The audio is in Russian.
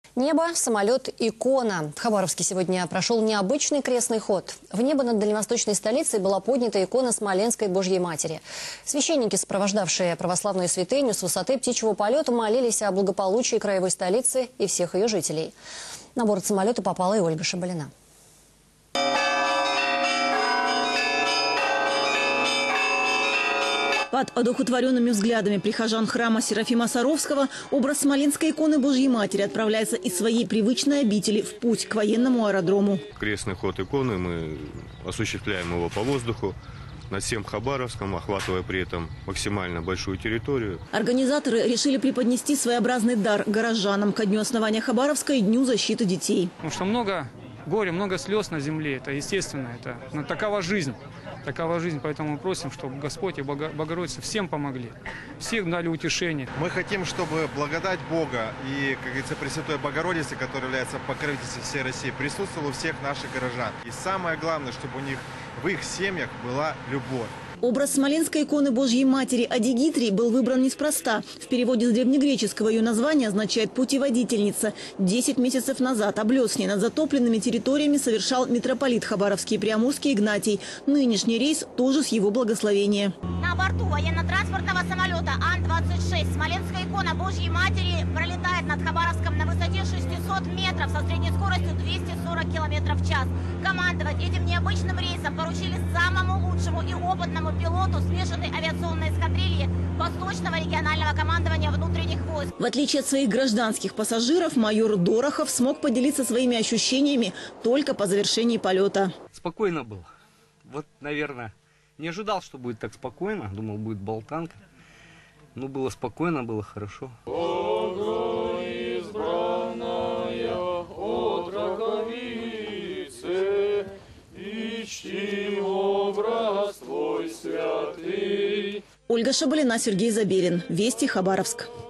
Небо, самолет, икона. В Хабаровске сегодня прошел необычный крестный ход. В небо над дальневосточной столицей была поднята икона Смоленской Божьей Матери. Священники, сопровождавшие православную святыню с высоты птичьего полета, молились о благополучии краевой столицы и всех ее жителей. На борт самолета попала и Ольга Шабалина. Под одухотворенными взглядами прихожан храма Серафима Саровского образ Смоленской иконы Божьей Матери отправляется из своей привычной обители в путь к военному аэродрому. Крестный ход иконы мы осуществляем его по воздуху над всем Хабаровском, охватывая при этом максимально большую территорию. Организаторы решили преподнести своеобразный дар горожанам ко дню основания Хабаровска и Дню защиты детей. Потому что много горя, много слез на земле. Это естественно, такова жизнь. Такова жизнь, поэтому мы просим, чтобы Господь и Богородица всем помогли, всем дали утешение. Мы хотим, чтобы благодать Бога и, как говорится, Пресвятой Богородицы, которая является покровительницей всей России, присутствовала у всех наших горожан. И самое главное, чтобы у них в их семьях была любовь. Образ Смоленской иконы Божьей Матери Адигитрии был выбран неспроста. В переводе с древнегреческого ее название означает «путеводительница». 10 месяцев назад облет с ней над затопленными территориями совершал митрополит Хабаровский и Приамурский Игнатий. Нынешний рейс тоже с его благословения. На борту военно-транспортного самолета Ан-26 Смоленская икона Божьей Матери пролетает над Хабаровском на высоте 600 метров со средней скоростью 240 км в час. Командовать этим необычным рейсом поручили самому лучшему и опытному пилоту смешанной авиационной эскадрильи Восточного регионального командования внутренних войск. В отличие от своих гражданских пассажиров, майор Дорохов смог поделиться своими ощущениями только по завершении полета. Спокойно было. Вот, наверное, не ожидал, что будет так спокойно. Думал, будет болтанка. Но было спокойно, было хорошо. Ольга Шабалина, Сергей Заберин. Вести, Хабаровск.